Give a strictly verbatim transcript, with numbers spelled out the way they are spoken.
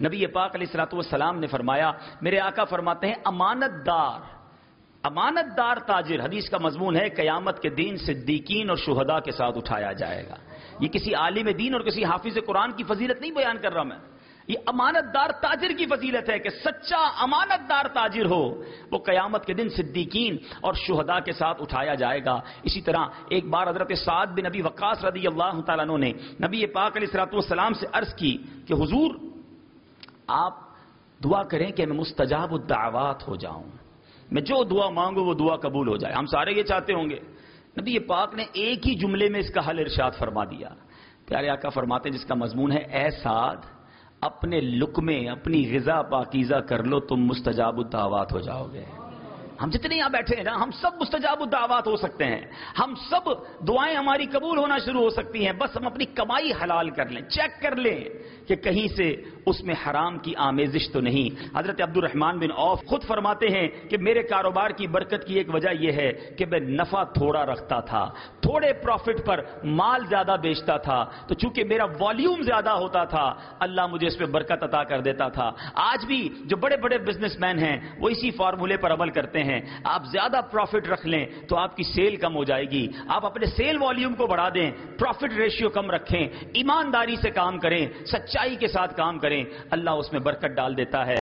نبی پاک علیہ الصلوۃ والسلام نے فرمایا، میرے آقا فرماتے ہیں امانت دار امانت دار تاجر، حدیث کا مضمون ہے قیامت کے دن صدیقین اور شہداء کے ساتھ اٹھایا جائے گا۔ یہ کسی عالم دین اور کسی حافظ قرآن کی فضیلت نہیں بیان کر رہا میں، یہ امانت دار تاجر کی فضیلت ہے کہ سچا امانت دار تاجر ہو وہ قیامت کے دن صدیقین اور شہداء کے ساتھ اٹھایا جائے گا۔ اسی طرح ایک بار حضرت سعد بن ابی وقاص رضی اللہ تعالیٰ عنہ نے نبی پاک علیہ الصلوۃ والسلام سے عرض کی کہ حضور آپ دعا کریں کہ میں مستجاب الدعوات ہو جاؤں، میں جو دعا مانگوں وہ دعا قبول ہو جائے۔ ہم سارے یہ چاہتے ہوں گے۔ نبی پاک نے ایک ہی جملے میں اس کا حل ارشاد فرما دیا۔ پیارے آقا فرماتے ہیں جس کا مضمون ہے، اے سعد اپنے لقمے اپنی غذا پاکیزہ کر لو، تم مستجاب الدعوات ہو جاؤ گے۔ ہم جتنے یہاں بیٹھے ہیں نا، ہم سب مستجاب الدعوات ہو سکتے ہیں، ہم سب دعائیں ہماری قبول ہونا شروع ہو سکتی ہیں، بس ہم اپنی کمائی حلال کر لیں، چیک کر لیں کہ کہیں سے اس میں حرام کی آمیزش تو نہیں۔ حضرت عبد الرحمن بن عوف خود فرماتے ہیں کہ میرے کاروبار کی برکت کی ایک وجہ یہ ہے کہ میں نفع تھوڑا رکھتا تھا، تھوڑے پروفٹ پر مال زیادہ بیچتا تھا، تو چونکہ میرا والیوم زیادہ ہوتا تھا اللہ مجھے اس پہ برکت عطا کر دیتا تھا۔ آج بھی جو بڑے بڑے بزنس مین ہیں وہ اسی فارمولے پر عمل کرتے ہیں، آپ زیادہ پروفٹ رکھ لیں تو آپ کی سیل کم ہو جائے گی، آپ اپنے سیل والیوم کو بڑھا دیں، پروفٹ ریشیو کم رکھیں، ایمانداری سے کام کریں، سچائی کے ساتھ کام کریں، اللہ اس میں برکت ڈال دیتا ہے۔